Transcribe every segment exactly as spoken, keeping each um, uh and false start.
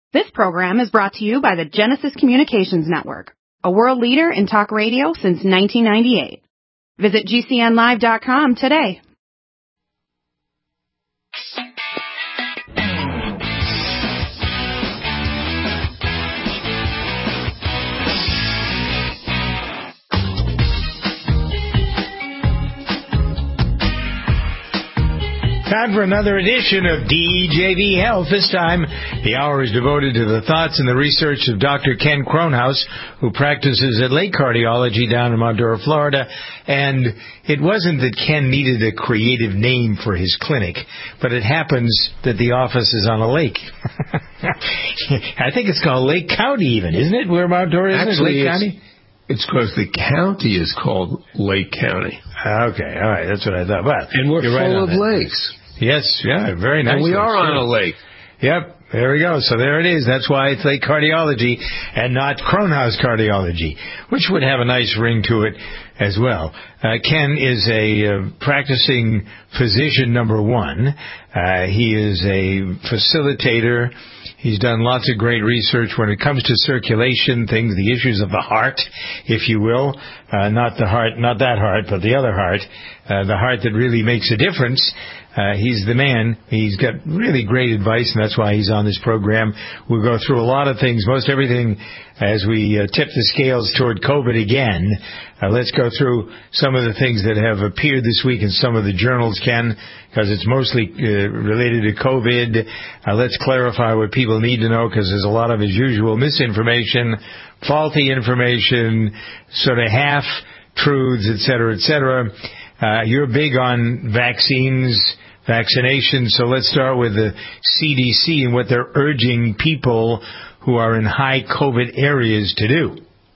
This program is brought to you by the Genesis Communications Network, a world leader in talk radio since nineteen ninety-eight. Visit G C N live dot com today. Time for another edition of D J V Health. This time, the hour is devoted to the thoughts and the research of Doctor Ken Kronhaus, who practices at Lake Cardiology down in Montour, Florida. And it wasn't that Ken needed a creative name for his clinic, but it happens that the office is on a lake. I think it's called Lake County even, isn't it? Where Montour is? Actually, Lake County? It's because the county is called Lake County. Okay, all right, that's what I thought. Well, and we're full right of that. lakes. Yes, yeah, very nice. And we lakes, are on too. a lake. Yep, there we go. So there it is. That's why it's Lake Cardiology and not Kronhaus Cardiology, which would have a nice ring to it as well. Uh, Ken is a uh, practicing physician, number one. Uh, he is a facilitator. He's done lots of great research when it comes to circulation, things, the issues of the heart, if you will. Uh, not the heart, not that heart, but the other heart, uh, the heart that really makes a difference. Uh, he's the man. He's got really great advice, and that's why he's on this program. We'll go through a lot of things, most everything, as we uh, tip the scales toward COVID again. Uh, let's go through some of the things that have appeared this week in some of the journals, Ken, because it's mostly uh, related to COVID. Uh, let's clarify what people need to know, because there's a lot of, as usual, misinformation, faulty information, sort of half-truths, et cetera, et cetera. Uh, you're big on vaccines, vaccinations, so let's start with the C D C and what they're urging people who are in high COVID areas to do.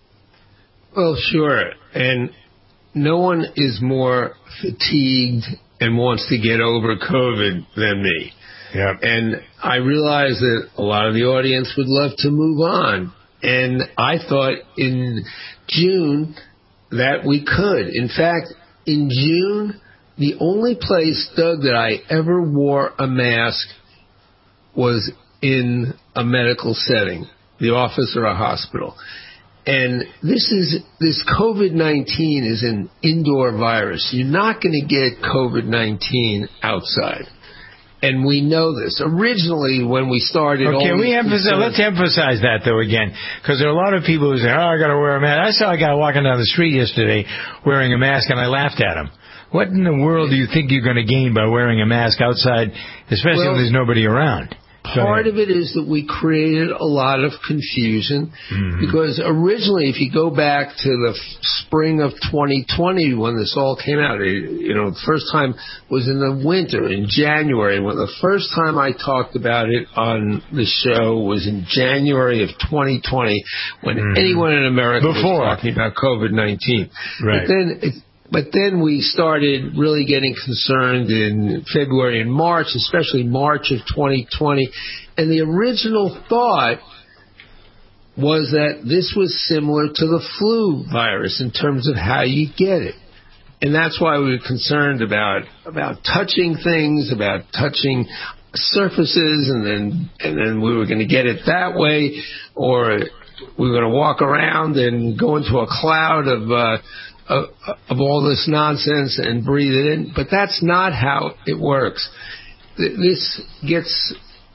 Well, sure. And no one is more fatigued and wants to get over COVID than me. Yep. And I realize that a lot of the audience would love to move on. And I thought in June that we could. In fact, in June, the only place, Doug, that I ever wore a mask was in a medical setting, the office or a hospital. And this is this COVID nineteen is an indoor virus. You're not going to get COVID nineteen outside. And we know this. Originally, when we started... Okay, all we emphasize, concerns, let's emphasize that, though, again. Because there are a lot of people who say, oh, I got to wear a mask. I saw a guy walking down the street yesterday wearing a mask, and I laughed at him. What in the world do you think you're going to gain by wearing a mask outside, especially well, when there's nobody around? Part of it is that we created a lot of confusion mm-hmm. because originally, if you go back to the spring of twenty twenty when this all came out, you know, the first time was in the winter, in January. When the first time I talked about it on the show was in January of twenty twenty when mm-hmm. anyone in America Before. was talking about COVID nineteen. Right. But then it, But then we started really getting concerned in February and March, especially March of twenty twenty. And the original thought was that this was similar to the flu virus in terms of how you get it. And that's why we were concerned about about touching things, about touching surfaces, and then and then we were going to get it that way, or we were going to walk around and go into a cloud of uh, Of, of all this nonsense and breathe it in. But that's not how it works. This gets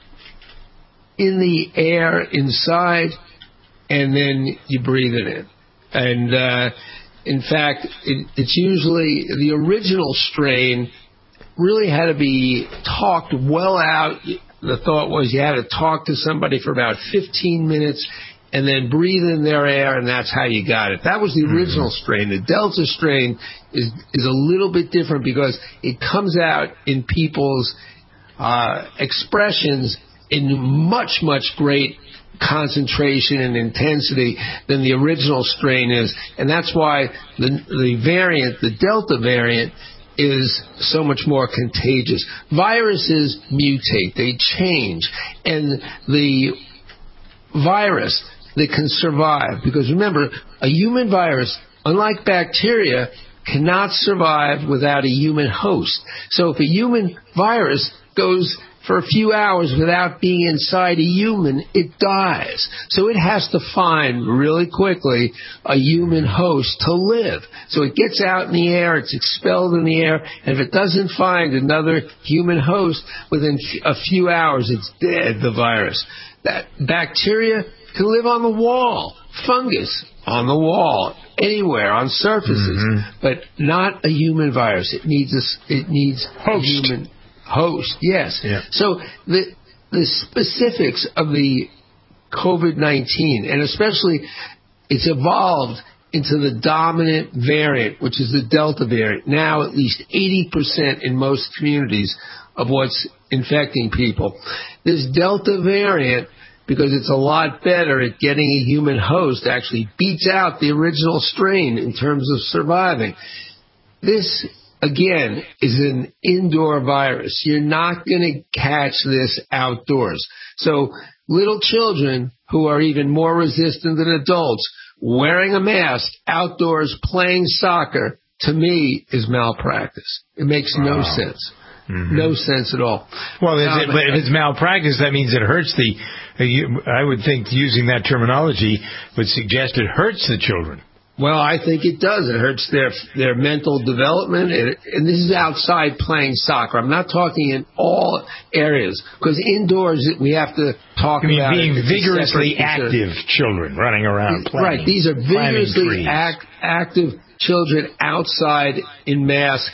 in the air inside, and then you breathe it in. And uh, in fact, it, it's usually the original strain really had to be talked well out. The thought was you had to talk to somebody for about fifteen minutes and then breathe in their air, and that's how you got it. That was the original mm-hmm. strain. The Delta strain is is a little bit different because it comes out in people's uh, expressions in much, much great concentration and intensity than the original strain is. And that's why the the variant, the Delta variant, is so much more contagious. Viruses mutate. They change. And the virus that can survive, because remember, a human virus, unlike bacteria, cannot survive without a human host. So if a human virus goes for a few hours without being inside a human, it dies. So it has to find really quickly a human host to live. So it gets out in the air, it's expelled in the air, and if it doesn't find another human host within a few hours, it's dead, the virus. That bacteria can live on the wall, fungus on the wall, anywhere, on surfaces, mm-hmm. but not a human virus. It needs a, it needs host. a human host. Yes. Yeah. So the the specifics of the COVID nineteen, and especially it's evolved into the dominant variant, which is the Delta variant. Now at least eighty percent in most communities of what's infecting people. This Delta variant, because it's a lot better at getting a human host, actually beats out the original strain in terms of surviving. This, again, is an indoor virus. You're not going to catch this outdoors. So little children who are even more resistant than adults wearing a mask outdoors playing soccer, to me, is malpractice. It makes wow. no sense. Mm-hmm. No sense at all. Well, is it, but if it's malpractice, that means it hurts the. Uh, you, I would think using that terminology would suggest it hurts the children. Well, I think it does. It hurts their their mental development, and, and this is outside playing soccer. I'm not talking in all areas, because indoors we have to talk I mean, about being it. vigorously active children running around playing. Right, these are vigorously act, active children outside in mass.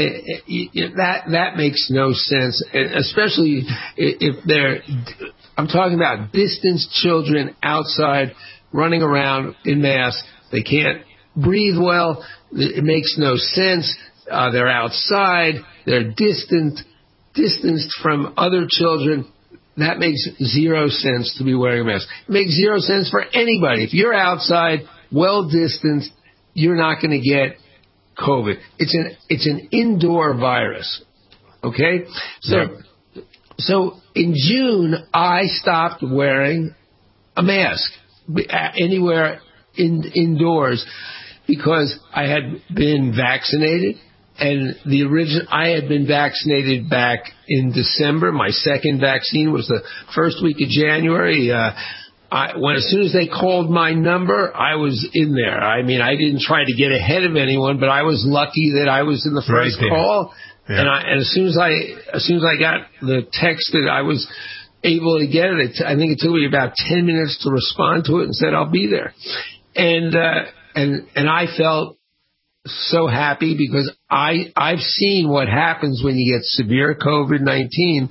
That that makes no sense, especially if they're. I'm talking about distanced children outside running around in mass. They can't breathe well. It makes no sense. Uh, they're outside. They're distant, distanced from other children. That makes zero sense to be wearing a mask. It makes zero sense for anybody. If you're outside, well distanced, you're not going to get COVID. It's an it's an indoor virus. Okay? So yeah. so in June, I stopped wearing a mask anywhere in indoors because I had been vaccinated, and the original I had been vaccinated back in December. My second vaccine was the first week of January. Uh, I, when as soon as they called my number, I was in there. I mean, I didn't try to get ahead of anyone, but I was lucky that I was in the first right call. Yeah. And, I, and as soon as I as soon as I got the text that I was able to get it, it I think it took me about ten minutes to respond to it and said I'll be there. And uh, and and I felt so happy because I I've seen what happens when you get severe COVID nineteen.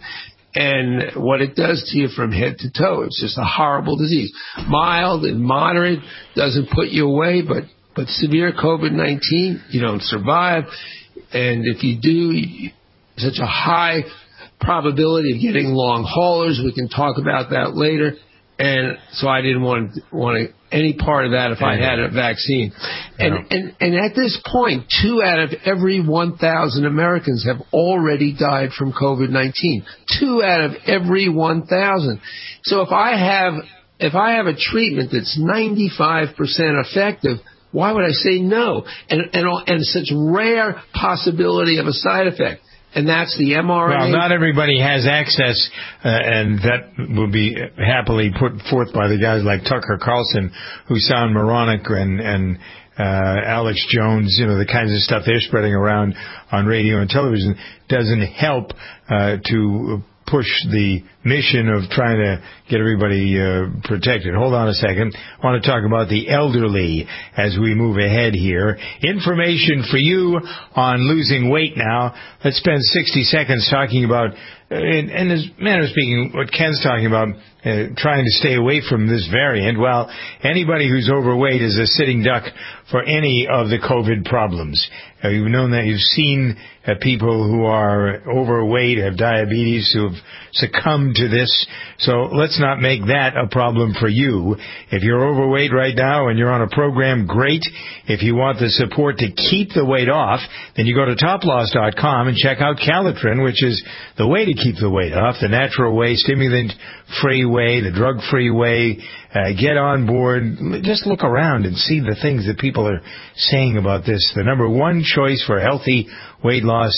And what it does to you from head to toe. It's just a horrible disease. Mild and moderate, doesn't put you away, but, but severe COVID nineteen, you don't survive. And if you do, such a high probability of getting long haulers. We can talk about that later. And so I didn't want to, want to, any part of that if I had a vaccine. And, no. and, and at this point, two out of every one thousand Americans have already died from COVID nineteen. Two out of every one thousand. So if I have, if I have a treatment that's ninety-five percent effective, why would I say no? And, and, and such rare possibility of a side effect. And that's the M R N A. Well, not everybody has access, uh, and that will be happily put forth by the guys like Tucker Carlson, who sound moronic, and, and uh, Alex Jones, you know, the kinds of stuff they're spreading around on radio and television doesn't help uh, to push the mission of trying to get everybody uh, protected. Hold on a second. I want to talk about the elderly as we move ahead here. Information for you on losing weight now. Let's spend sixty seconds talking about, and, and as a matter of speaking, what Ken's talking about, uh, trying to stay away from this variant. Well, anybody who's overweight is a sitting duck for any of the COVID problems. Uh, you've known that. You've seen uh, people who are overweight, have diabetes, who have succumbed to this. So let's not make that a problem for you. If you're overweight right now and you're on a program, great. If you want the support to keep the weight off, then you go to top loss dot com and check out Calitrin, which is the way to keep the weight off, the natural way, stimulant-free way, the drug-free way. Uh, get on board. Just look around and see the things that people are saying about this. The number one choice for healthy weight loss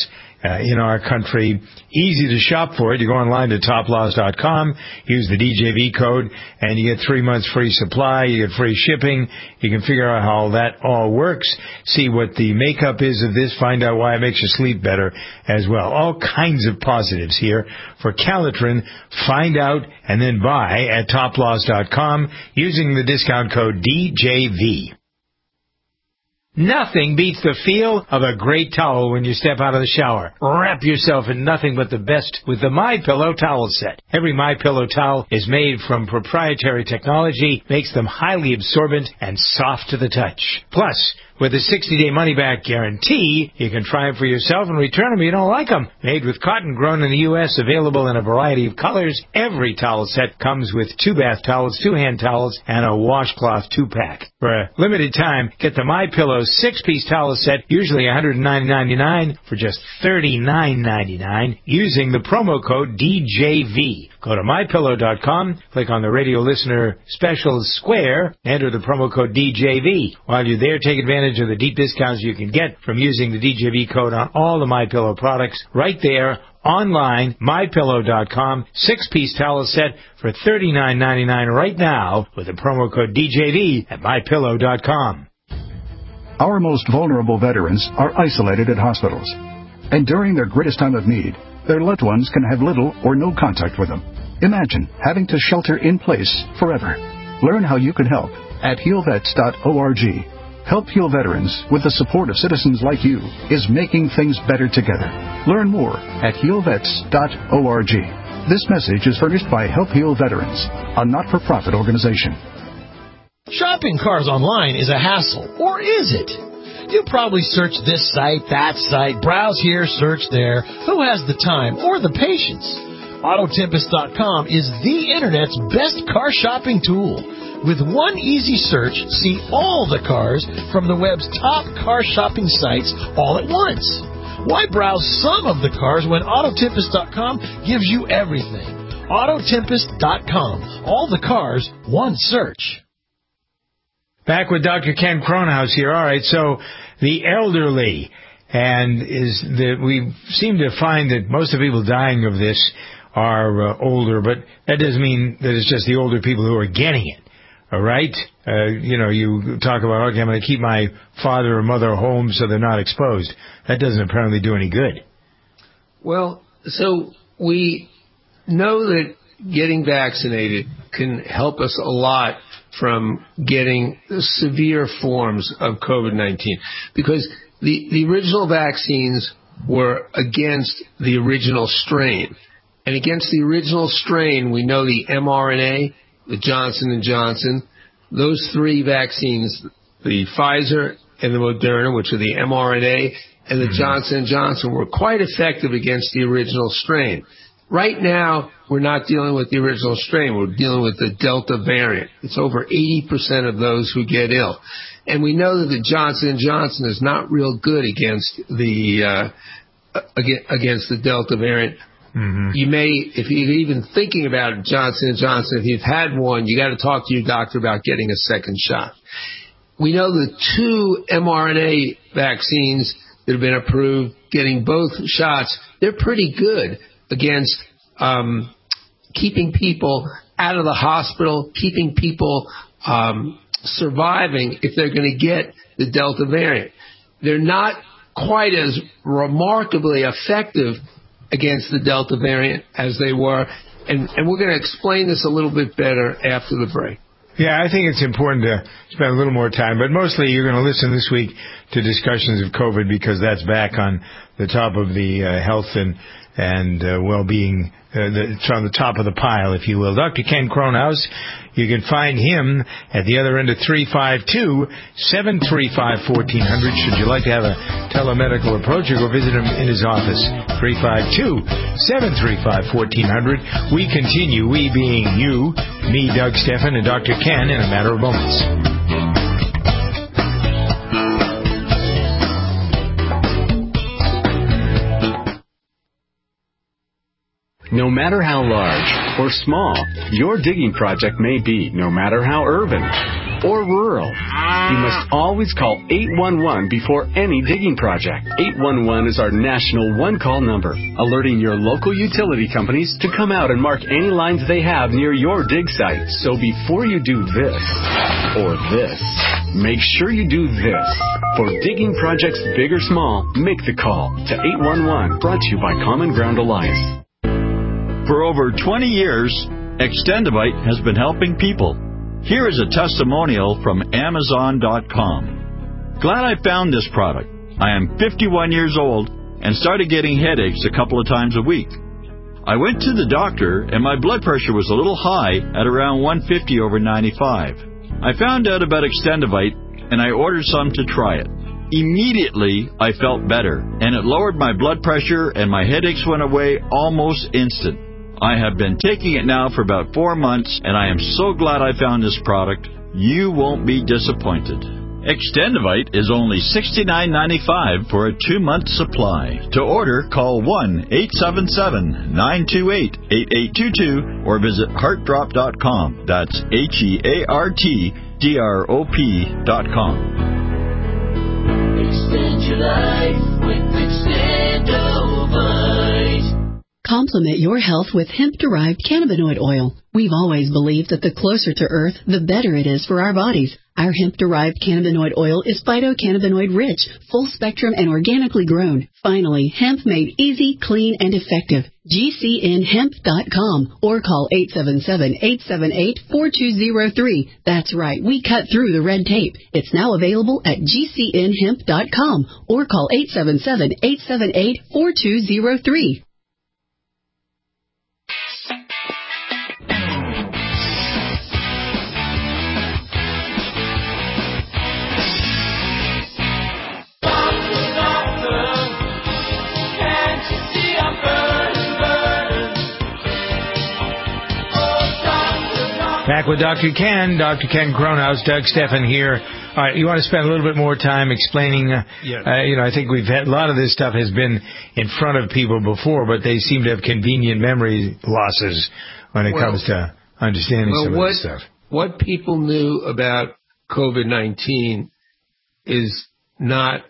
uh, in our country. Easy to shop for it. You go online to top loss dot com, use the D J V code, and you get three months free supply. You get free shipping. You can figure out how that all works, see what the makeup is of this, find out why it makes you sleep better as well. All kinds of positives here for Calitrin. Find out and then buy at top loss dot com using the discount code D J V. Nothing beats the feel of a great towel when you step out of the shower. Wrap yourself in nothing but the best with the MyPillow towel set. Every MyPillow towel is made from proprietary technology, makes them highly absorbent and soft to the touch. Plus, with a sixty-day money-back guarantee, you can try them for yourself and return them if you don't like them. Made with cotton grown in the U S, available in a variety of colors, every towel set comes with two bath towels, two hand towels, and a washcloth two-pack. For a limited time, get the MyPillow six-piece towel set, usually one hundred nine ninety-nine, for just thirty-nine ninety-nine, using the promo code D J V. Go to my pillow dot com, click on the radio listener specials square, enter the promo code D J V. While you're there, take advantage of the deep discounts you can get from using the D J V code on all the MyPillow products right there online, my pillow dot com, six-piece towel set for thirty-nine ninety-nine right now with the promo code D J V at my pillow dot com. Our most vulnerable veterans are isolated at hospitals, and during their greatest time of need, their loved ones can have little or no contact with them. Imagine having to shelter in place forever. Learn how you can help at heal vets dot org. Help Heal Veterans, with the support of citizens like you, is making things better together. Learn more at heal vets dot org. This message is furnished by Help Heal Veterans, a not-for-profit organization. Shopping cars online is a hassle, or is it? You probably search this site, that site, browse here, search there. Who has the time or the patience? Auto Tempest dot com is the Internet's best car shopping tool. With one easy search, see all the cars from the web's top car shopping sites all at once. Why browse some of the cars when Auto Tempest dot com gives you everything? Auto Tempest dot com. All the cars, one search. Back with Doctor Ken Kronhaus here. All right, so the elderly, and is that we seem to find that most of the people dying of this are uh, older, but that doesn't mean that it's just the older people who are getting it. All right? Uh, you know, you talk about, okay, I'm going to keep my father or mother home so they're not exposed. That doesn't apparently do any good. Well, so we know that getting vaccinated can help us a lot from getting severe forms of COVID nineteen, because the, the original vaccines were against the original strain. And against the original strain, we know the mRNA, the Johnson and Johnson, those three vaccines, the Pfizer and the Moderna, which are the mRNA, and the Johnson and Johnson, were quite effective against the original strain. Right now, we're not dealing with the original strain. We're dealing with the Delta variant. It's over eighty percent of those who get ill. And we know that the Johnson and Johnson is not real good against the uh, against the Delta variant. Mm-hmm. You may, if you're even thinking about Johnson and Johnson, if you've had one, you got to talk to your doctor about getting a second shot. We know the two mRNA vaccines that have been approved, getting both shots, they're pretty good against um, keeping people out of the hospital, keeping people um, surviving if they're going to get the Delta variant. They're not quite as remarkably effective against the Delta variant as they were, and, and we're going to explain this a little bit better after the break. Yeah, I think it's important to spend a little more time, but mostly you're going to listen this week to discussions of COVID because that's back on the top of the uh, health and and uh, well-being, uh, the, it's on the top of the pile, if you will. Doctor Ken Kronhaus, you can find him at the other end of three five two, seven three five, one four zero zero. Should you like to have a telemedical approach, or go visit him in his office, three five two, seven three five, one four zero zero. We continue, we being you, me, Doug Steffen, and Doctor Ken in a matter of moments. No matter how large or small your digging project may be, no matter how urban or rural. You must always call eight one one before any digging project. eight one one is our national one-call number, alerting your local utility companies to come out and mark any lines they have near your dig site. So before you do this or this, make sure you do this. For digging projects big or small, make the call to eight one one, brought to you by Common Ground Alliance. For over twenty years, Extendivite has been helping people. Here is a testimonial from Amazon dot com. Glad I found this product. I am fifty-one years old and started getting headaches a couple of times a week. I went to the doctor and my blood pressure was a little high at around one fifty over ninety-five. I found out about Extendivite and I ordered some to try it. Immediately, I felt better, and it lowered my blood pressure and my headaches went away almost instant. I have been taking it now for about four months, and I am so glad I found this product. You won't be disappointed. Extendivite is only sixty-nine ninety-five for a two-month supply. To order, call one eight seven seven, nine two eight, eight eight two two or visit heart drop dot com. That's H E A R T D R O P dot com. Extend your life with Extendivite. Complement your health with hemp-derived cannabinoid oil. We've always believed that the closer to Earth, the better it is for our bodies. Our hemp-derived cannabinoid oil is phytocannabinoid-rich, full-spectrum, and organically grown. Finally, hemp made easy, clean, and effective. G C N hemp dot com or call eight seven seven, eight seven eight, four two zero three. That's right, we cut through the red tape. It's now available at G C N hemp dot com or call eight seven seven, eight seven eight, four two zero three. Back with Doctor Ken, Doctor Ken Kronhaus, Doug Stephan here. All right, you want to spend a little bit more time explaining, uh, yeah. uh, you know, I think we've had, a lot of this stuff has been in front of people before, but they seem to have convenient memory losses when it well, comes to understanding well, some what, of this stuff. What people knew about COVID nineteen is not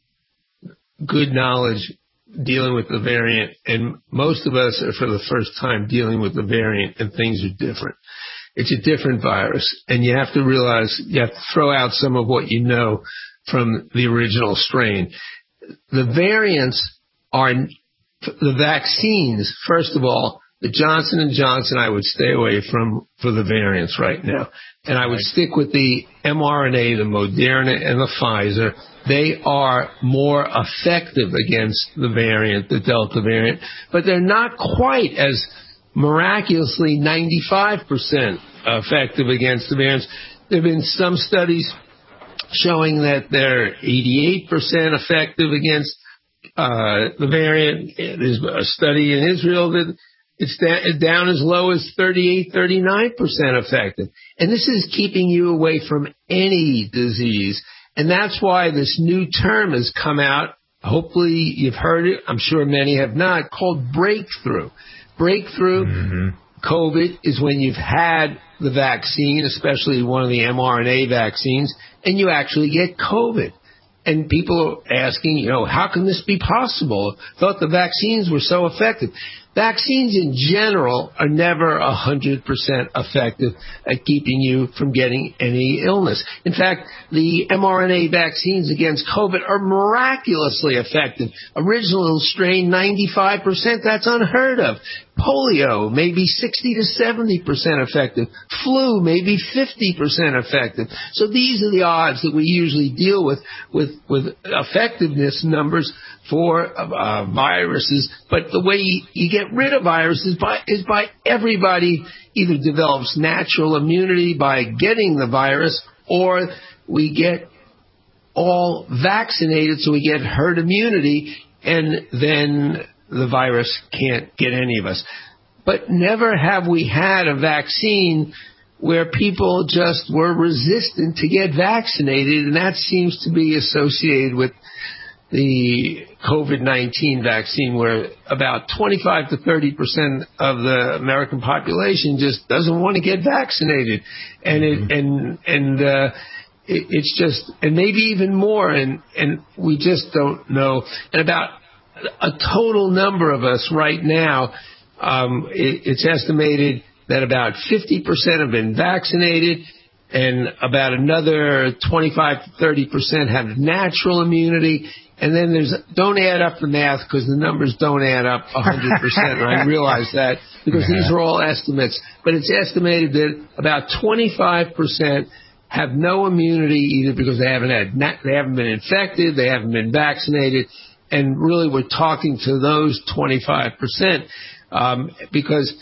good knowledge dealing with the variant, and most of us are for the first time dealing with the variant, and things are different. It's a different virus, and you have to realize you have to throw out some of what you know from the original strain. The variants are the vaccines. First of all, the Johnson and Johnson I would stay away from for the variants right now, and I would stick with the mRNA, the Moderna, and the Pfizer. They are more effective against the variant, the Delta variant, but they're not quite as miraculously ninety-five percent effective against the variants. There have been some studies showing that they're eighty-eight percent effective against uh, the variant. There's a study in Israel that it's down as low as thirty-eight, thirty-nine percent effective. And this is keeping you away from any disease. And that's why this new term has come out. Hopefully you've heard it. I'm sure many have not, called breakthrough. Breakthrough mm-hmm. COVID is when you've had the vaccine, especially one of the mRNA vaccines, and you actually get COVID. And people are asking, you know, how can this be possible? Thought the vaccines were so effective. Vaccines in general are never one hundred percent effective at keeping you from getting any illness. In fact, the mRNA vaccines against COVID are miraculously effective. Original strain, ninety-five percent, that's unheard of. Polio, maybe sixty to seventy percent effective. Flu, maybe fifty percent effective. So these are the odds that we usually deal with, with, with effectiveness numbers for uh, viruses. But the way you, you get rid of viruses by, is by everybody either develops natural immunity by getting the virus, or we get all vaccinated so we get herd immunity, and then the virus can't get any of us. But never have we had a vaccine where people just were resistant to get vaccinated, and that seems to be associated with the COVID nineteen vaccine, where about twenty-five to thirty percent of the American population just doesn't want to get vaccinated. And it, and, and, uh, it, it's just, and maybe even more, and, and we just don't know. And about a total number of us right now, um, it, it's estimated that about fifty percent have been vaccinated, and about another twenty-five to thirty percent have natural immunity. And then there's, don't add up the math, because the numbers don't add up one hundred percent, and I realize that, because yeah. these are all estimates. But it's estimated that about twenty-five percent have no immunity, either because they haven't had, they haven't been infected, they haven't been vaccinated, and really we're talking to those twenty-five percent, um, because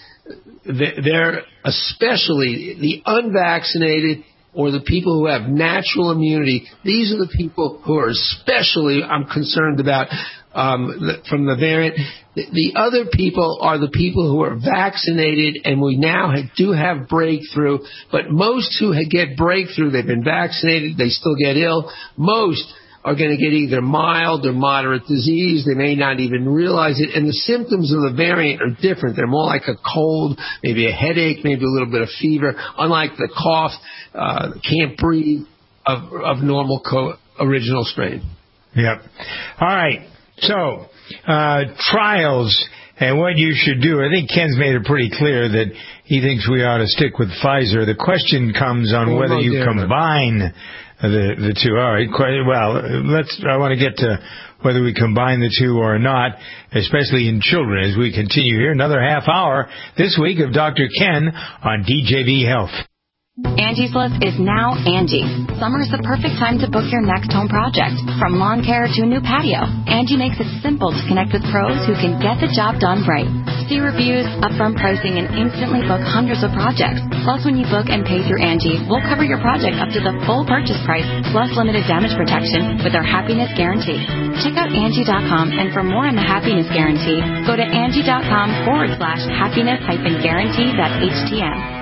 they're especially the unvaccinated or the people who have natural immunity. These are the people who are especially, I'm concerned about, um, the, from the variant. The, the other people are the people who are vaccinated, and we now have, do have breakthrough, but most who get breakthrough, they've been vaccinated, they still get ill. Most are going to get either mild or moderate disease. They may not even realize it. And the symptoms of the variant are different. They're more like a cold, maybe a headache, maybe a little bit of fever, unlike the cough, uh, can't breathe of, of normal co- original strain. Yep. All right. So, uh, trials and what you should do. I think Ken's made it pretty clear that he thinks we ought to stick with Pfizer. The question comes on well, whether no, you combine The the two. All right. Quite, well, let's. I want to get to whether we combine the two or not, especially in children, as we continue here. Another half hour this week of Doctor Ken on D J V Health. Angie's List is now Angie. Summer is the perfect time to book your next home project. From lawn care to a new patio, Angie makes it simple to connect with pros who can get the job done right. See reviews, upfront pricing, and instantly book hundreds of projects. Plus, when you book and pay through Angie, we'll cover your project up to the full purchase price, plus limited damage protection with our Happiness Guarantee. Check out Angie dot com, and for more on the Happiness Guarantee, go to Angie.com forward slash happiness hyphen guarantee dot htm.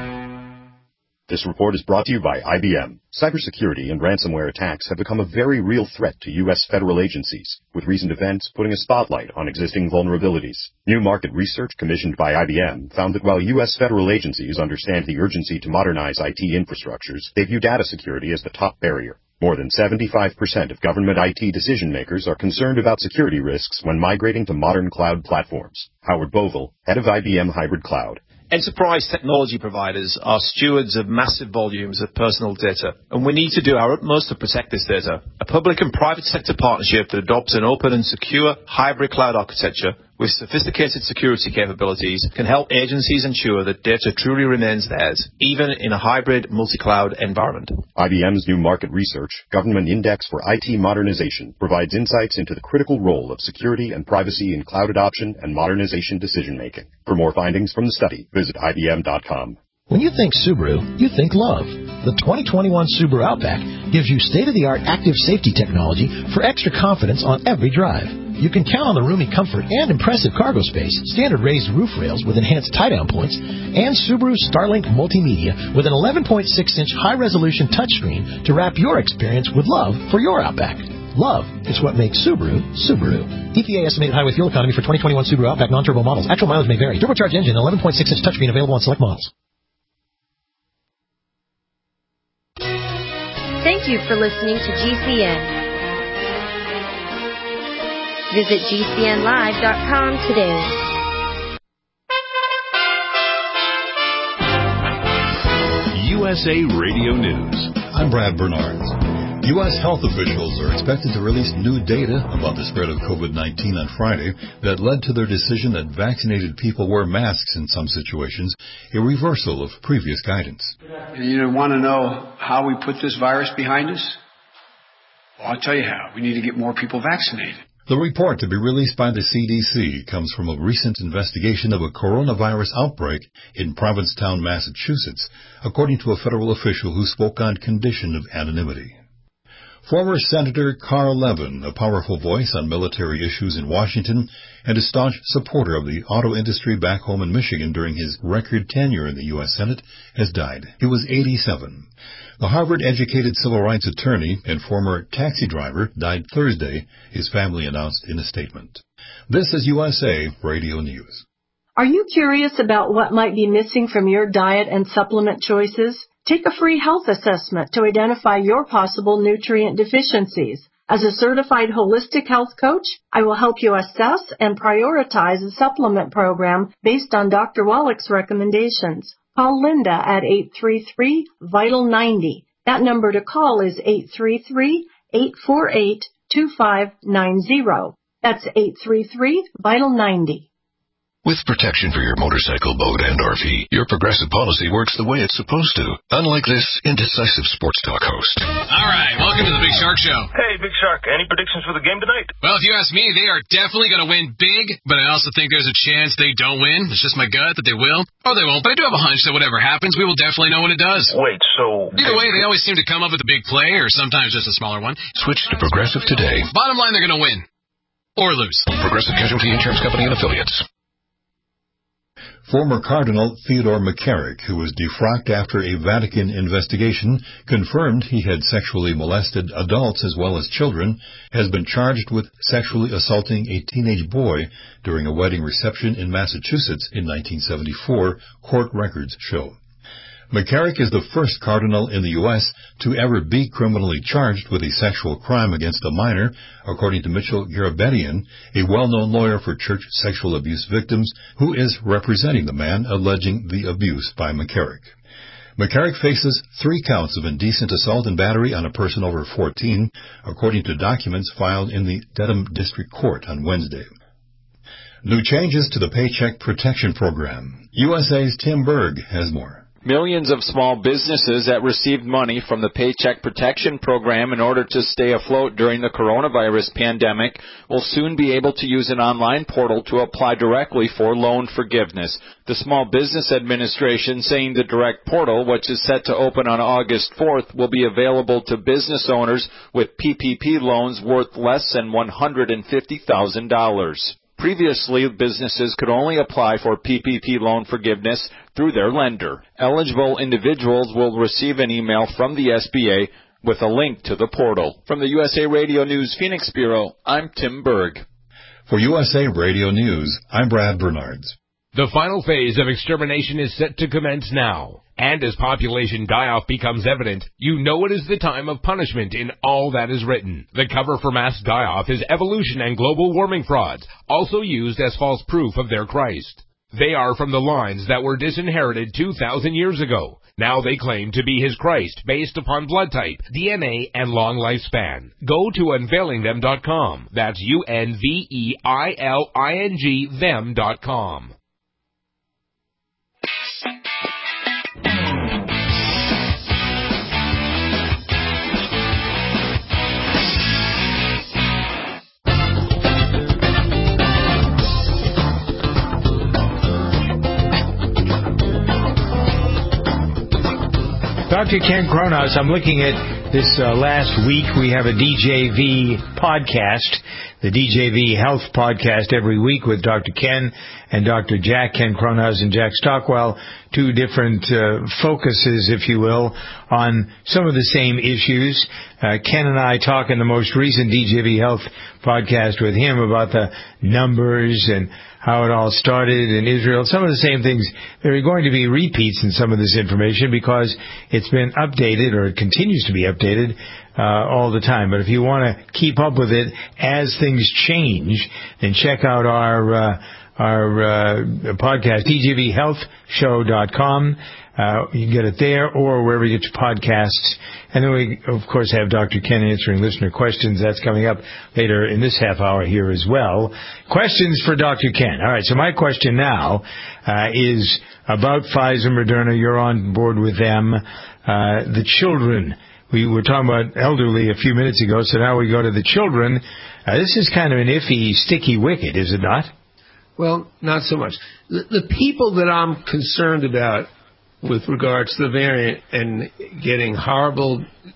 This report is brought to you by I B M. Cybersecurity and ransomware attacks have become a very real threat to U S federal agencies, with recent events putting a spotlight on existing vulnerabilities. New market research commissioned by I B M found that while U S federal agencies understand the urgency to modernize I T infrastructures, they view data security as the top barrier. More than seventy-five percent of government I T decision makers are concerned about security risks when migrating to modern cloud platforms. Howard Bovell, head of I B M Hybrid Cloud. Enterprise technology providers are stewards of massive volumes of personal data, and we need to do our utmost to protect this data. A public and private sector partnership that adopts an open and secure hybrid cloud architecture with sophisticated security capabilities can help agencies ensure that data truly remains theirs, even in a hybrid multi-cloud environment. I B M's new market research, Government Index for I T Modernization, provides insights into the critical role of security and privacy in cloud adoption and modernization decision-making. For more findings from the study, visit I B M dot com. When you think Subaru, you think love. The twenty twenty-one Subaru Outback gives you state-of-the-art active safety technology for extra confidence on every drive. You can count on the roomy comfort and impressive cargo space, standard raised roof rails with enhanced tie-down points, and Subaru Starlink Multimedia with an eleven point six inch high-resolution touchscreen to wrap your experience with love for your Outback. Love is what makes Subaru, Subaru. E P A estimated highway fuel economy for twenty twenty-one Subaru Outback non-turbo models. Actual mileage may vary. Turbocharged engine, eleven point six inch touchscreen available on select models. Thank you for listening to G C N. Visit G C N live dot com today. U S A Radio News. I'm Brad Bernard. U S health officials are expected to release new data about the spread of COVID nineteen on Friday that led to their decision that vaccinated people wear masks in some situations, a reversal of previous guidance. You want to know how we put this virus behind us? Well, I'll tell you how. We need to get more people vaccinated. The report to be released by the C D C comes from a recent investigation of a coronavirus outbreak in Provincetown, Massachusetts, according to a federal official who spoke on condition of anonymity. Former Senator Carl Levin, a powerful voice on military issues in Washington and a staunch supporter of the auto industry back home in Michigan during his record tenure in the U S Senate, has died. He was eighty-seven. The Harvard-educated civil rights attorney and former taxi driver died Thursday, his family announced in a statement. This is U S A Radio News. Are you curious about what might be missing from your diet and supplement choices? Take a free health assessment to identify your possible nutrient deficiencies. As a certified holistic health coach, I will help you assess and prioritize a supplement program based on Doctor Wallach's recommendations. Call Linda at eight three three, vital ninety. That number to call is eight three three, eight four eight, two five nine zero. That's eight three three, vital ninety. With protection for your motorcycle, boat, and R V, your Progressive policy works the way it's supposed to. Unlike this indecisive sports talk host. All right, welcome to the Big Shark Show. Hey, Big Shark, any predictions for the game tonight? Well, if you ask me, they are definitely going to win big, but I also think there's a chance they don't win. It's just my gut that they will, or they won't, but I do have a hunch that whatever happens, we will definitely know when it does. Wait, so... Either way, they always seem to come up with a big play, or sometimes just a smaller one. Switch to Progressive today. Bottom line, they're going to win. Or lose. Progressive Casualty Insurance Company and Affiliates. Former Cardinal Theodore McCarrick, who was defrocked after a Vatican investigation confirmed he had sexually molested adults as well as children, has been charged with sexually assaulting a teenage boy during a wedding reception in Massachusetts in nineteen seventy-four, court records show. McCarrick is the first cardinal in the U S to ever be criminally charged with a sexual crime against a minor, according to Mitchell Garabedian, a well-known lawyer for church sexual abuse victims who is representing the man alleging the abuse by McCarrick. McCarrick faces three counts of indecent assault and battery on a person over fourteen, according to documents filed in the Dedham District Court on Wednesday. New changes to the Paycheck Protection Program. U S A's Tim Berg has more. Millions of small businesses that received money from the Paycheck Protection Program in order to stay afloat during the coronavirus pandemic will soon be able to use an online portal to apply directly for loan forgiveness. The Small Business Administration saying the direct portal, which is set to open on August fourth, will be available to business owners with P P P loans worth less than one hundred fifty thousand dollars. Previously, businesses could only apply for P P P loan forgiveness through their lender. Eligible individuals will receive an email from the S B A with a link to the portal. From the U S A Radio News Phoenix Bureau, I'm Tim Berg. For U S A Radio News, I'm Brad Bernards. The final phase of extermination is set to commence now. And as population die-off becomes evident, you know it is the time of punishment in all that is written. The cover for mass die-off is evolution and global warming frauds, also used as false proof of their Christ. They are from the lines that were disinherited two thousand years ago. Now they claim to be his Christ based upon blood type, D N A, and long lifespan. Go to unveiling them dot com. That's U N V E I L I N G them dot com. Doctor Ken Kronos, I'm looking at this uh, last week. We have a D J V podcast, the D J V Health Podcast every week with Doctor Ken and Doctor Jack, Ken Kronos and Jack Stockwell, two different uh, focuses, if you will, on some of the same issues. Uh, Ken and I talk in the most recent D J V Health podcast with him about the numbers and how it all started in Israel. Some of the same things. There are going to be repeats in some of this information because it's been updated, or it continues to be updated uh, all the time. But if you want to keep up with it as things change, then check out our uh, our uh, podcast, D J V health show dot com. Uh, you can get it there or wherever you get your podcasts. And then we, of course, have Doctor Ken answering listener questions. That's coming up later in this half hour here as well. Questions for Doctor Ken. All right, so my question now uh, is about Pfizer, Moderna. You're on board with them. Uh, the children. We were talking about elderly a few minutes ago, so now we go to the children. Uh, this is kind of an iffy, sticky wicket, is it not? Well, not so much. The, the people that I'm concerned about with regards to the variant and getting horrible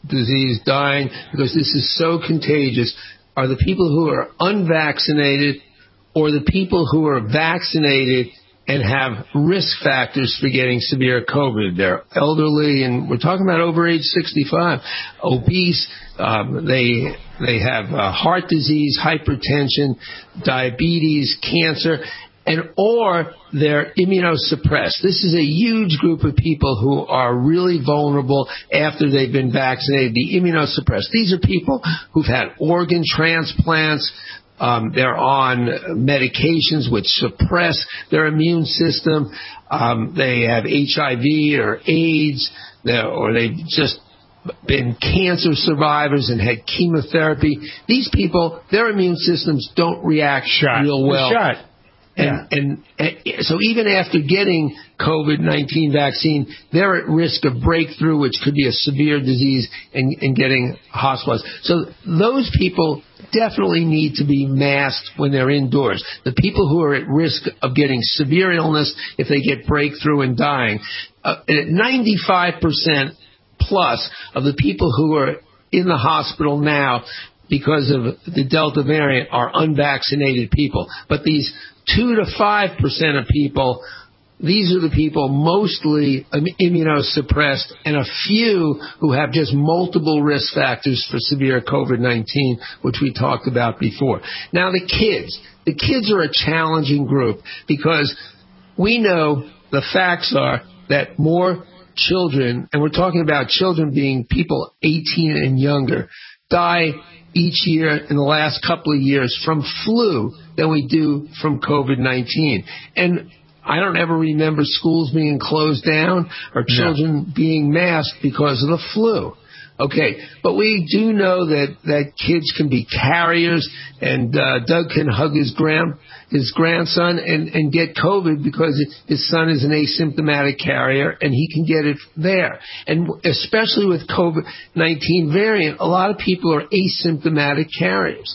disease dying, because this is so contagious, are the people who are unvaccinated or the people who are vaccinated and have risk factors for getting severe COVID. They're elderly, and we're talking about over age sixty-five, obese, um, they they have uh, heart disease, hypertension, diabetes, cancer, and or they're immunosuppressed. This is a huge group of people who are really vulnerable after they've been vaccinated, the immunosuppressed. These are people who've had organ transplants. Um, they're on medications which suppress their immune system. Um, they have H I V or AIDS, or they've just been cancer survivors and had chemotherapy. These people, their immune systems don't react Shot. real well. Shot. And, and, and so even after getting COVID nineteen vaccine, they're at risk of breakthrough, which could be a severe disease, and, and getting hospitalized. So those people definitely need to be masked when they're indoors. The people who are at risk of getting severe illness if they get breakthrough and dying, uh, ninety-five percent plus of the people who are in the hospital now because of the Delta variant are unvaccinated people. But these two to five percent of people, these are the people mostly immunosuppressed, and a few who have just multiple risk factors for severe COVID nineteen, which we talked about before. Now the kids. The kids are a challenging group because we know the facts are that more children, and we're talking about children being people eighteen and younger, die each year in the last couple of years from flu than we do from COVID nineteen. And I don't ever remember schools being closed down or children no. being masked because of the flu. Okay, but we do know that, that kids can be carriers, and uh, Doug can hug his grand his grandson and, and get COVID because his son is an asymptomatic carrier, and he can get it there. And especially with COVID nineteen variant, a lot of people are asymptomatic carriers.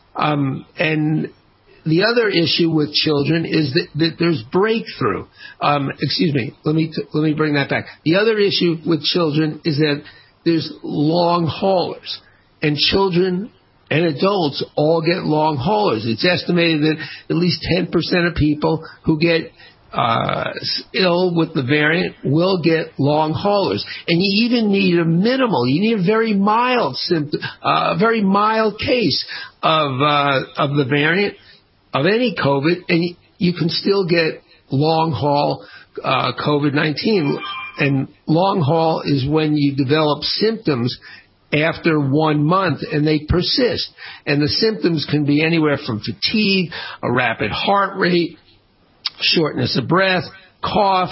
Um, and the other issue with children is that, that there's breakthrough. Um, excuse me, let me t- let me bring that back. The other issue with children is that there's long haulers, and children and adults all get long haulers. It's estimated that at least ten percent of people who get uh, ill with the variant will get long haulers. And you even need a minimal, you need a very mild symptom, uh, a very mild case of uh, of the variant, of any COVID, and you can still get long haul uh, COVID nineteen. And long haul is when you develop symptoms after one month and they persist. And the symptoms can be anywhere from fatigue, a rapid heart rate, shortness of breath, cough,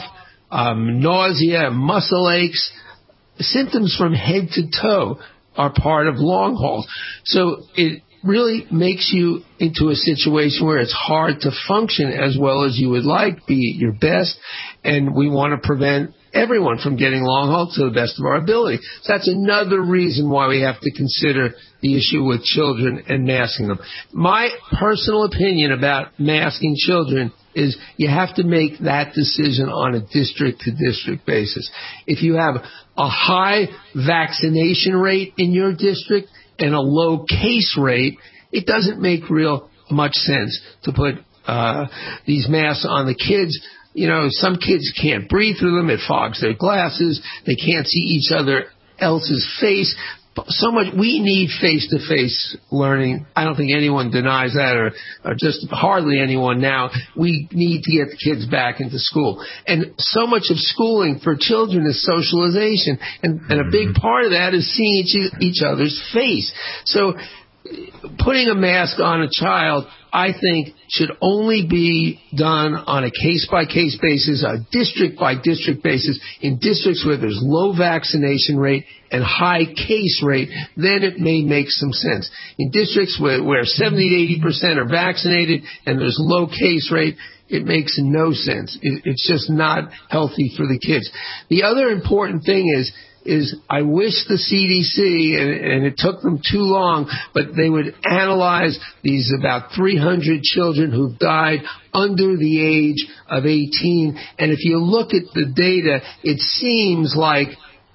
um, nausea, muscle aches. Symptoms from head to toe are part of long hauls. So it really makes you into a situation where it's hard to function as well as you would like, be at your best, and we want to prevent everyone from getting long haul to the best of our ability. So that's another reason why we have to consider the issue with children and masking them. My personal opinion about masking children is you have to make that decision on a district-to-district basis. If you have a high vaccination rate in your district and a low case rate, it doesn't make real much sense to put uh, these masks on the kids. You know, some kids can't breathe through them. It fogs their glasses. They can't see each other else's face. So much. We need face-to-face learning. I don't think anyone denies that, or, or just hardly anyone now. We need to get the kids back into school. And so much of schooling for children is socialization. And, and a big part of that is seeing each, each other's face. So putting a mask on a child, I think, should only be done on a case-by-case basis, a district-by-district basis, in districts where there's low vaccination rate and high case rate. Then it may make some sense. In districts where, where seventy to eighty percent are vaccinated and there's low case rate, it makes no sense. It, it's just not healthy for the kids. The other important thing is, is I wish the C D C, and, and it took them too long, but they would analyze these about three hundred children who've died under the age of eighteen. And if you look at the data, it seems like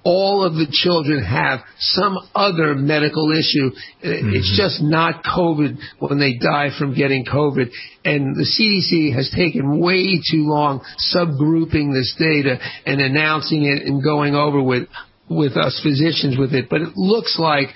all of the children have some other medical issue. Mm-hmm. It's just not COVID when they die from getting COVID. And the C D C has taken way too long subgrouping this data and announcing it and going over with with us physicians with it. But it looks like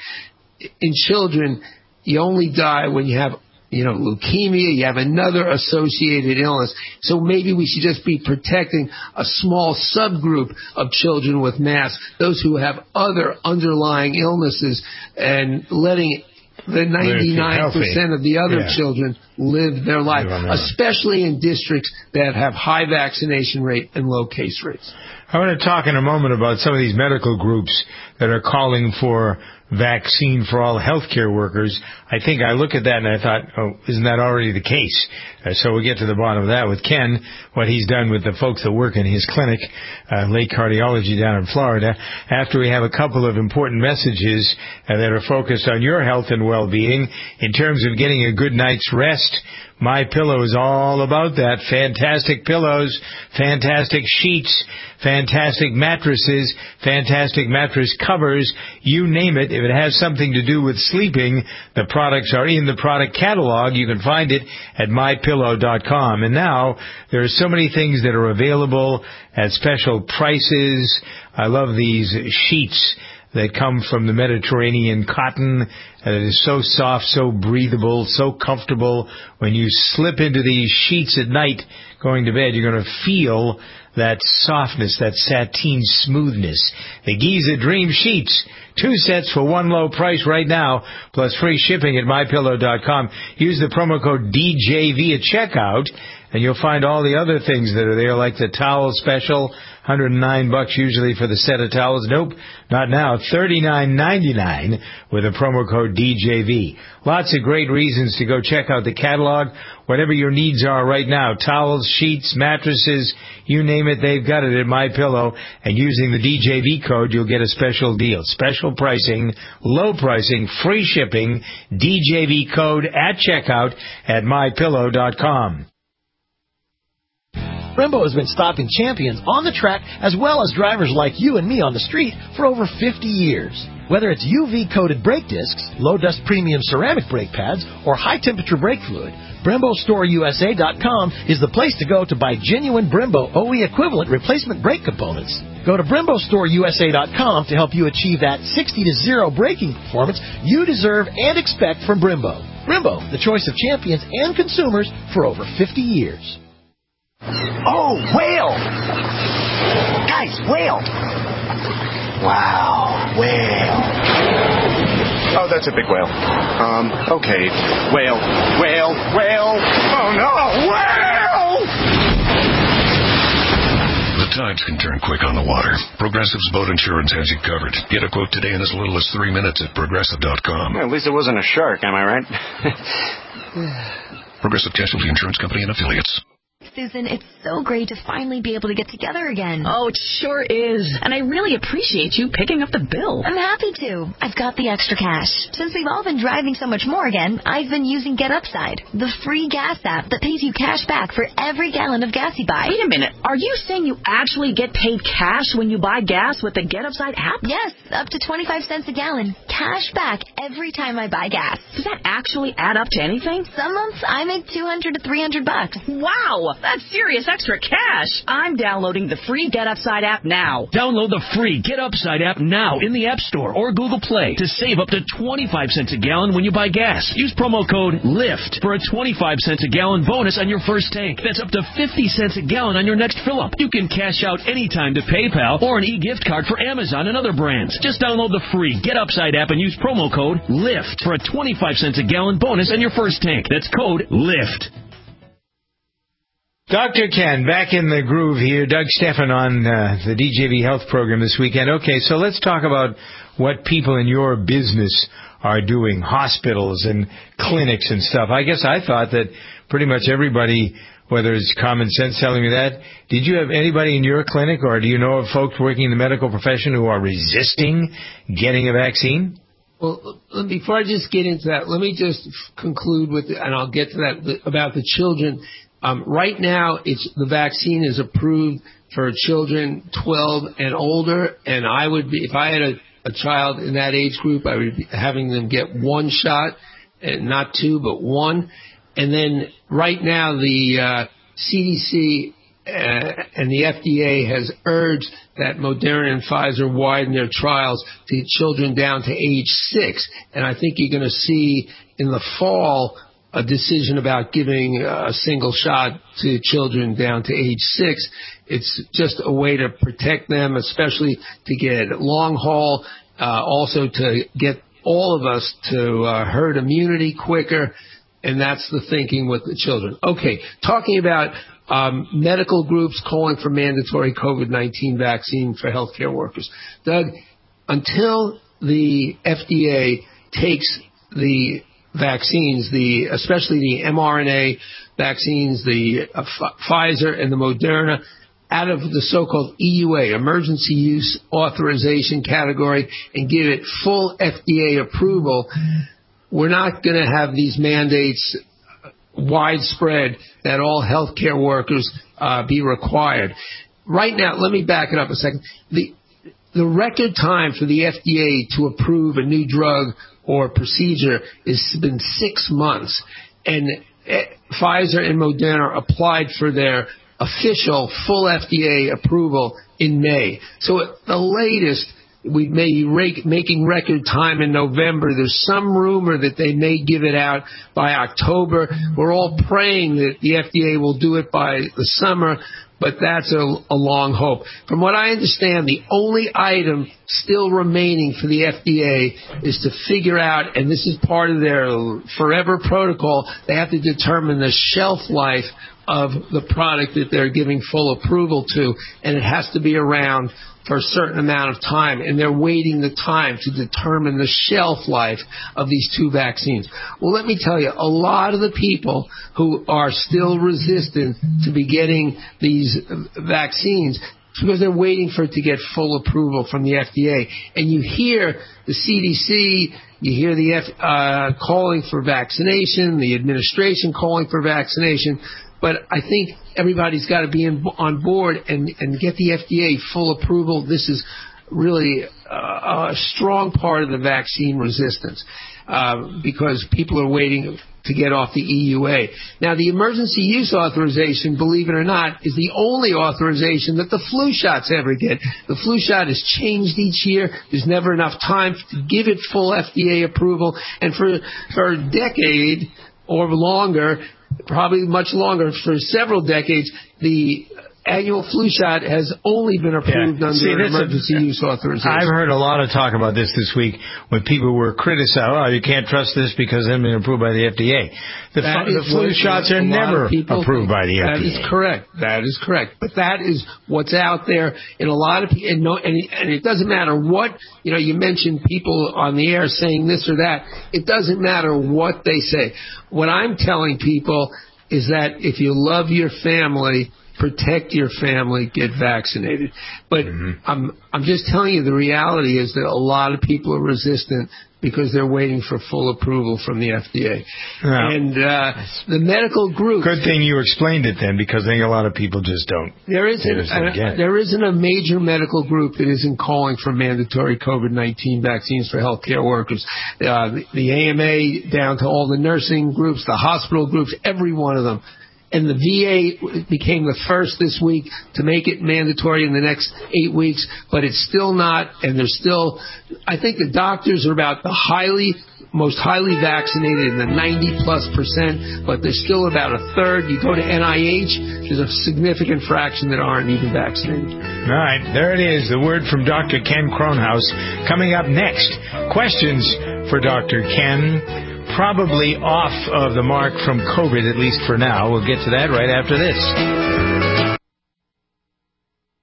in children, you only die when you have, you know, leukemia, you have another associated illness. So maybe we should just be protecting a small subgroup of children with M A S, those who have other underlying illnesses, and letting the ninety-nine percent of the other yeah. children live their life, especially in districts that have high vaccination rate and low case rates. I want to talk in a moment about some of these medical groups that are calling for vaccine for all healthcare workers. I think I look at that and I thought, oh, isn't that already the case? Uh, so we'll get to the bottom of that with Ken, what he's done with the folks that work in his clinic, uh, Lake Cardiology down in Florida, after we have a couple of important messages uh, that are focused on your health and well-being in terms of getting a good night's rest. My Pillow is all about that. Fantastic pillows, fantastic sheets, fantastic mattresses, fantastic mattress covers, you name it. If it has something to do with sleeping, the products are in the product catalog. You can find it at my pillow dot com. And now there are so many things that are available at special prices. I love these sheets that come from the Mediterranean cotton. Uh, it is so soft, so breathable, so comfortable. When you slip into these sheets at night going to bed, you're going to feel that softness, that sateen smoothness. The Giza Dream Sheets. Two sets for one low price right now, plus free shipping at my pillow dot com. Use the promo code D J V at checkout, and you'll find all the other things that are there, like the towel special, one hundred nine bucks usually for the set of towels. Nope, not now. thirty-nine ninety-nine with a promo code D J V. Lots of great reasons to go check out the catalog. Whatever your needs are right now, towels, sheets, mattresses, you name it, they've got it at MyPillow. And using the D J V code, you'll get a special deal. Special pricing, low pricing, free shipping, D J V code at checkout at my pillow dot com. Brembo has been stopping champions on the track as well as drivers like you and me on the street for over fifty years. Whether it's U V-coated brake discs, low-dust premium ceramic brake pads, or high-temperature brake fluid, Brembo Store U S A dot com is the place to go to buy genuine Brembo O E equivalent replacement brake components. Go to Brembo Store U S A dot com to help you achieve that sixty to zero braking performance you deserve and expect from Brembo. Brembo, the choice of champions and consumers for over fifty years. Oh, whale! Guys, whale! Wow, whale. Oh, that's a big whale. Um, okay. Whale, whale, whale. Oh, no, whale! The tides can turn quick on the water. Progressive's boat insurance has you covered. Get a quote today in as little as three minutes at progressive dot com. Well, at least it wasn't a shark, am I right? Progressive Casualty Insurance Company and Affiliates. Susan, it's so great to finally be able to get together again. Oh, it sure is. And I really appreciate you picking up the bill. I'm happy to. I've got the extra cash. Since we've all been driving so much more again, I've been using Get Upside, the free gas app that pays you cash back for every gallon of gas you buy. Wait a minute. Are you saying you actually get paid cash when you buy gas with the Get Upside app? Yes, up to twenty-five cents a gallon. Cash back every time I buy gas. Does that actually add up to anything? Some months I make two hundred to three hundred bucks. Wow! That's serious extra cash. I'm downloading the free Get Upside app now. Download the free Get Upside app now in the App Store or Google Play to save up to twenty-five cents a gallon when you buy gas. Use promo code LIFT for a twenty-five cents a gallon bonus on your first tank. That's up to fifty cents a gallon on your next fill-up. You can cash out anytime to PayPal or an e-gift card for Amazon and other brands. Just download the free Get Upside app and use promo code LIFT for a twenty-five cents a gallon bonus on your first tank. That's code LIFT. Doctor Ken, back in the groove here. Doug Stephan on uh, the D J V Health program this weekend. Okay, so let's talk about what people in your business are doing, hospitals and clinics and stuff. I guess I thought that pretty much everybody, whether it's common sense telling me that, did you have anybody in your clinic or do you know of folks working in the medical profession who are resisting getting a vaccine? Well, before I just get into that, let me just conclude with, and I'll get to that, about the children. Um, right now, it's the vaccine is approved for children twelve and older, and I would be, if I had a, a child in that age group, I would be having them get one shot, and not two, but one. And then right now the uh, C D C uh, and the F D A has urged that Moderna and Pfizer widen their trials to children down to age six. And I think you're going to see in the fall a decision about giving a single shot to children down to age six. It's just a way to protect them, especially to get long haul, uh, also to get all of us to uh, herd immunity quicker. And that's the thinking with the children. Okay, talking about um, medical groups calling for mandatory COVID nineteen vaccine for healthcare workers. Doug, until the F D A takes the vaccines, the especially the mRNA vaccines, the uh, F- Pfizer and the Moderna, out of the so-called E U A, Emergency Use Authorization category, and give it full F D A approval, we're not going to have these mandates widespread that all healthcare workers uh, be required. Right now, let me back it up a second. The the record time for the F D A to approve a new drug or procedure has been six months, and Pfizer and Moderna applied for their official full F D A approval in May. So at the latest, we may be rake, making record time in November. There's some rumor that they may give it out by October. We're all praying that the F D A will do it by the summer, but that's a, a long hope. From what I understand, the only item still remaining for the F D A is to figure out, and this is part of their forever protocol, they have to determine the shelf life of the product that they're giving full approval to, and it has to be around for a certain amount of time, and they're waiting the time to determine the shelf life of these two vaccines. Well, let me tell you, a lot of the people who are still resistant to be getting these vaccines, because they're waiting for it to get full approval from the F D A. And you hear the C D C, you hear the F, uh, calling for vaccination, the administration calling for vaccination, but I think everybody's got to be in, on board and, and get the F D A full approval. This is really a, a strong part of the vaccine resistance uh, because people are waiting to get off the E U A. Now, the emergency use authorization, believe it or not, is the only authorization that the flu shots ever get. The flu shot is changed each year. There's never enough time to give it full F D A approval. And for, for a decade or longer, probably much longer, for several decades, the annual flu shot has only been approved yeah. under See, emergency a, use authorization. I've heard a lot of talk about this this week when people were criticizing, oh, you can't trust this because it hasn't been approved by the F D A. The, f- the flu shots are never approved by the F D A. That is correct. That is correct. But that is what's out there in a lot of people. And, no, and, and it doesn't matter what, you know, you mentioned people on the air saying this or that. It doesn't matter what they say. What I'm telling people is that if you love your family, protect your family, get vaccinated. But mm-hmm. I'm I'm just telling you, the reality is that a lot of people are resistant because they're waiting for full approval from the F D A. Yeah. And uh, the medical group. Good thing you explained it then, because I think a lot of people just don't. There isn't, uh, there isn't a major medical group that isn't calling for mandatory COVID nineteen vaccines for healthcare workers. Uh, the, the A M A down to all the nursing groups, the hospital groups, every one of them. And the V A became the first this week to make it mandatory in the next eight weeks, but it's still not, and there's still, I think the doctors are about the highly, most highly vaccinated in the ninety plus percent, but there's still about a third. You go to N I H, there's a significant fraction that aren't even vaccinated. All right, there it is, the word from Doctor Ken Kronhaus. Coming up next, questions for Doctor Ken. Probably off of the mark from COVID, at least for now. We'll get to that right after this. Now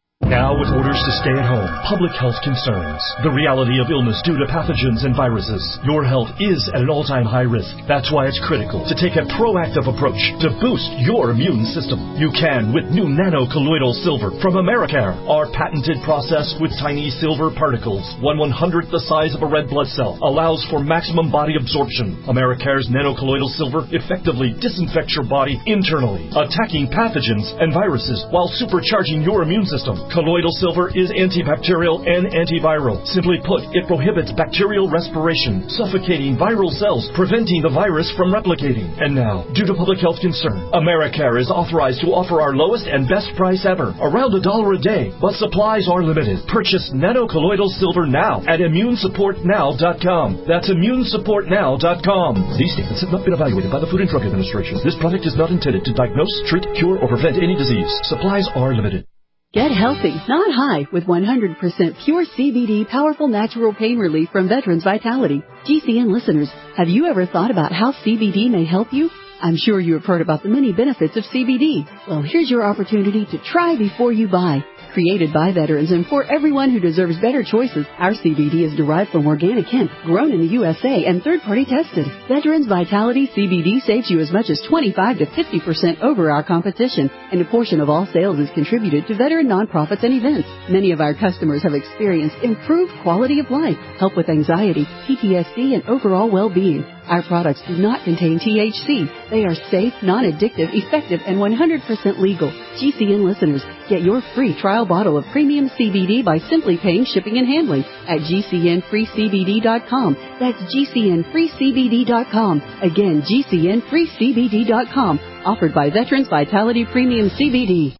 Now with orders to stay at home, public health concerns, the reality of illness due to pathogens and viruses, your health is at an all-time high risk. That's why it's critical to take a proactive approach to boost your immune system. You can with new nano-colloidal silver from Americare. Our patented process with tiny silver particles, one one-hundredth the size of a red blood cell, allows for maximum body absorption. Americare's nano-colloidal silver effectively disinfects your body internally, attacking pathogens and viruses while supercharging your immune system. Colloidal silver is antibacterial and antiviral. Simply put, it prohibits bacterial respiration, suffocating viral cells, preventing the virus from replicating. And now, due to public health concern, Americare is authorized to offer our lowest and best price ever, around a dollar a day, but supplies are limited. Purchase nano-colloidal silver now at immune support now dot com. That's immune support now dot com. These statements have not been evaluated by the Food and Drug Administration. This product is not intended to diagnose, treat, cure, or prevent any disease. Supplies are limited. Get healthy, not high, with one hundred percent pure C B D powerful natural pain relief from Veterans Vitality. G C N listeners, have you ever thought about how C B D may help you? I'm sure you have heard about the many benefits of C B D. Well, here's your opportunity to try before you buy. Created by veterans and for everyone who deserves better choices, our C B D is derived from organic hemp, grown in the U S A and third-party tested. Veterans Vitality C B D saves you as much as twenty-five to fifty percent over our competition, and a portion of all sales is contributed to veteran nonprofits and events. Many of our customers have experienced improved quality of life, help with anxiety, P T S D, and overall well-being. Our products do not contain T H C. They are safe, non-addictive, effective, and one hundred percent legal. G C N listeners, get your free trial bottle of premium C B D by simply paying shipping and handling at G C N free C B D dot com. That's G C N free C B D dot com. Again, G C N free C B D dot com. Offered by Veterans Vitality Premium C B D.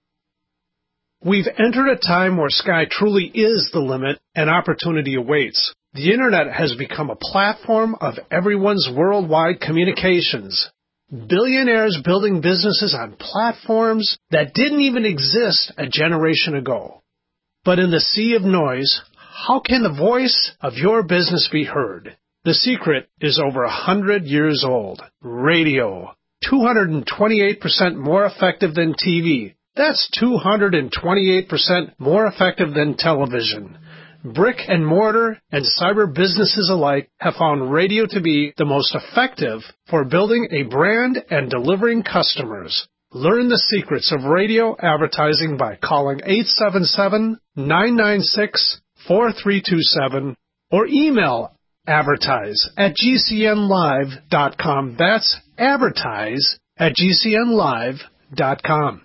We've entered a time where sky truly is the limit and opportunity awaits. The Internet has become a platform of everyone's worldwide communications. Billionaires building businesses on platforms that didn't even exist a generation ago. But in the sea of noise, how can the voice of your business be heard? The secret is over a hundred years old. Radio. two hundred twenty-eight percent more effective than T V. That's two hundred twenty-eight percent more effective than television. Brick and mortar and cyber businesses alike have found radio to be the most effective for building a brand and delivering customers. Learn the secrets of radio advertising by calling eight seven seven, nine nine six, four three two seven or email advertise at G C N live dot com. That's advertise at G C N live dot com.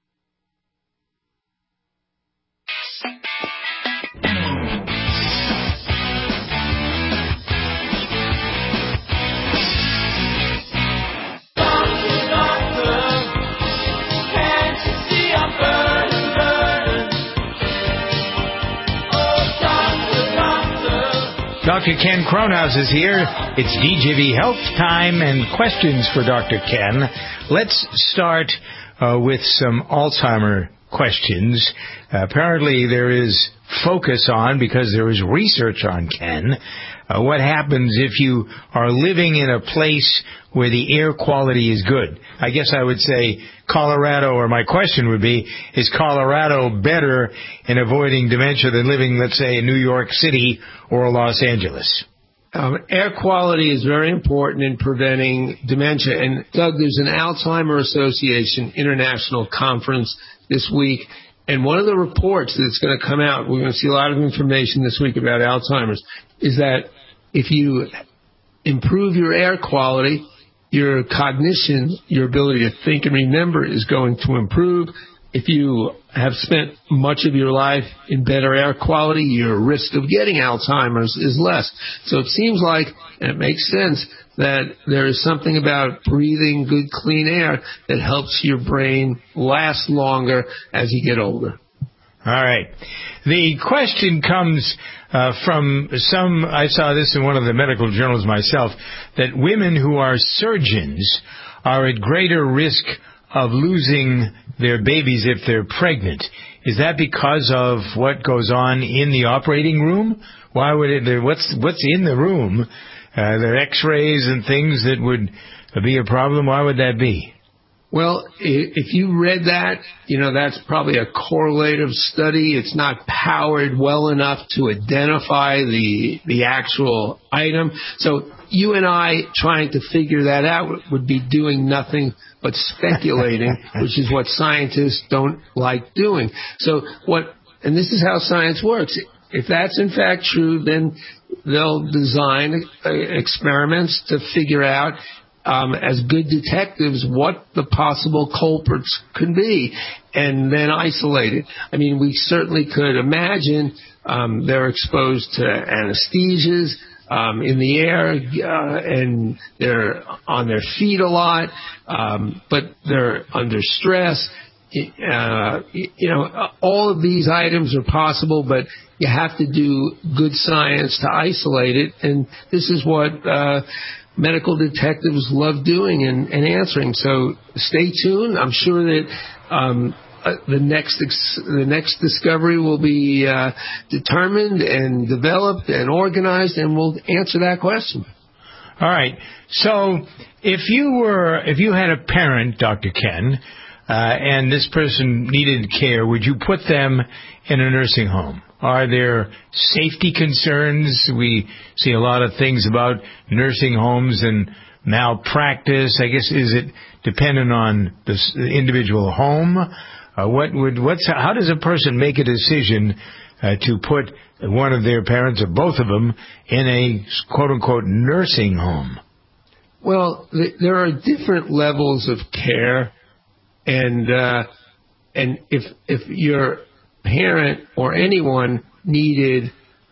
Doctor Ken Kronhaus is here. It's D J V Health time and questions for Doctor Ken. Let's start uh, with some Alzheimer questions. Uh, apparently there is focus on, because there is research on, Ken, uh, what happens if you are living in a place where the air quality is good. I guess I would say Colorado, or my question would be, is Colorado better in avoiding dementia than living, let's say, in New York City or Los Angeles? Um, air quality is very important in preventing dementia. And, Doug, there's an Alzheimer Association International Conference this week. And one of the reports that's going to come out, we're going to see a lot of information this week about Alzheimer's, is that if you improve your air quality, your cognition, your ability to think and remember is going to improve. If you have spent much of your life in better air quality, your risk of getting Alzheimer's is less. So it seems like, and it makes sense, that there is something about breathing good, clean air that helps your brain last longer as you get older. All right. The question comes uh, from some, I saw this in one of the medical journals myself, that women who are surgeons are at greater risk of losing their babies if they're pregnant. Is that because of what goes on in the operating room? Why would it, what's, what's in the room? Uh, there are x-rays and things that would be a problem. Why would that be? Well, if you read that, you know, that's probably a correlative study. It's not powered well enough to identify the the actual item. So you and I trying to figure that out would be doing nothing but speculating, which is what scientists don't like doing. So what, and this is how science works. If that's in fact true, then they'll design experiments to figure out, um, as good detectives, what the possible culprits could be, and then isolate it. I mean, we certainly could imagine um, they're exposed to anesthesias um, in the air, uh, and they're on their feet a lot, um, but they're under stress. Uh, you know, all of these items are possible, but you have to do good science to isolate it, and this is what uh, medical detectives love doing and, and answering. So stay tuned. I'm sure that um, uh, the next ex- the next discovery will be uh, determined and developed and organized, and we'll answer that question. All right. So if you were if you had a parent, Doctor Ken, uh, and this person needed care, would you put them in a nursing home? Are there safety concerns? We see a lot of things about nursing homes and malpractice. I guess, is it dependent on the individual home? Uh, what would what's how does a person make a decision uh, to put one of their parents or both of them in a quote unquote nursing home? Well, th- there are different levels of care, and uh, and if if you're parent or anyone needed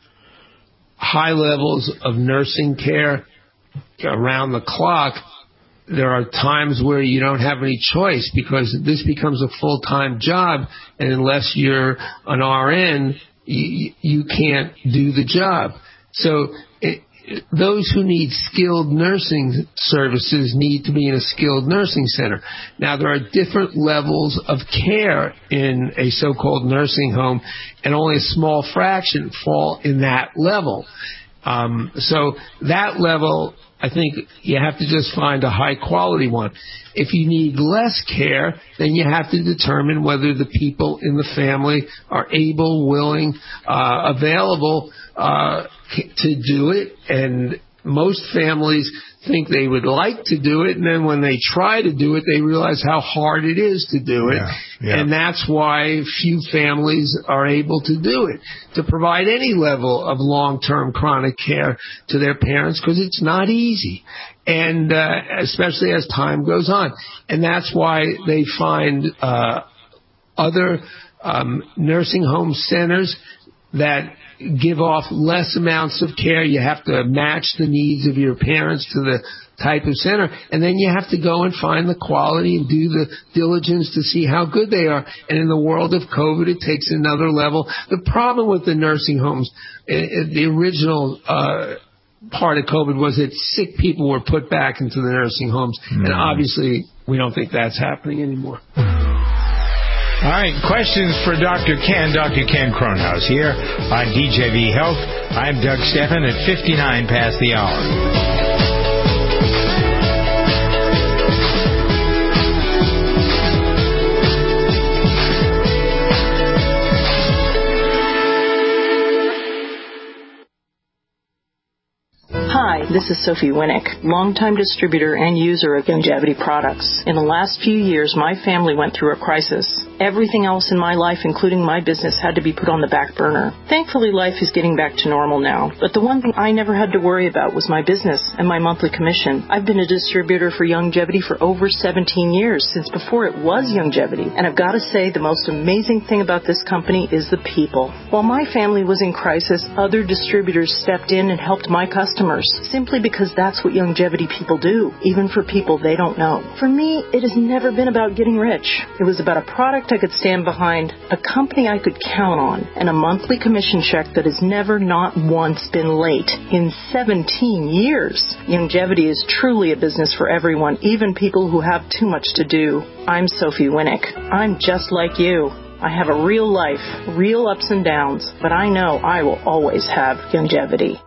high levels of nursing care around the clock, there are times where you don't have any choice because this becomes a full-time job, and unless you're an R N, you, you can't do the job. So it, those who need skilled nursing services need to be in a skilled nursing center. Now, there are different levels of care in a so-called nursing home, and only a small fraction fall in that level. Um, so that level, I think you have to just find a high-quality one. If you need less care, then you have to determine whether the people in the family are able, willing, uh, available uh, to do it. And most families think they would like to do it, and then when they try to do it, they realize how hard it is to do it. Yeah, yeah. And that's why few families are able to do it, to provide any level of long-term chronic care to their parents, because it's not easy, and uh, especially as time goes on. And that's why they find uh, other um, nursing home centers that give off less amounts of care. You have to match the needs of your parents to the type of center, and then you have to go and find the quality and do the diligence to see how good they are. And in the world of COVID, it takes another level. The problem with the nursing homes, the original uh, part of COVID was that sick people were put back into the nursing homes, mm. and obviously we don't think that's happening anymore. All right, questions for Doctor Ken, Doctor Ken Kronhaus here on D J V Health. I'm Doug Stephan at fifty-nine past the hour. Hi, this is Sophie Winnick, longtime distributor and user of Youngevity products. In the last few years, my family went through a crisis. Everything else in my life, including my business, had to be put on the back burner. Thankfully, life is getting back to normal now. But the one thing I never had to worry about was my business and my monthly commission. I've been a distributor for Youngevity for over seventeen years, since before it was Youngevity. And I've got to say, the most amazing thing about this company is the people. While my family was in crisis, other distributors stepped in and helped my customers, simply because that's what Youngevity people do, even for people they don't know. For me, it has never been about getting rich. It was about a product I could stand behind, a company I could count on, and a monthly commission check that has never not once been late in seventeen years. Youngevity is truly a business for everyone, even people who have too much to do. I'm Sophie Winnick. I'm just like you. I have a real life, real ups and downs, but I know I will always have Youngevity.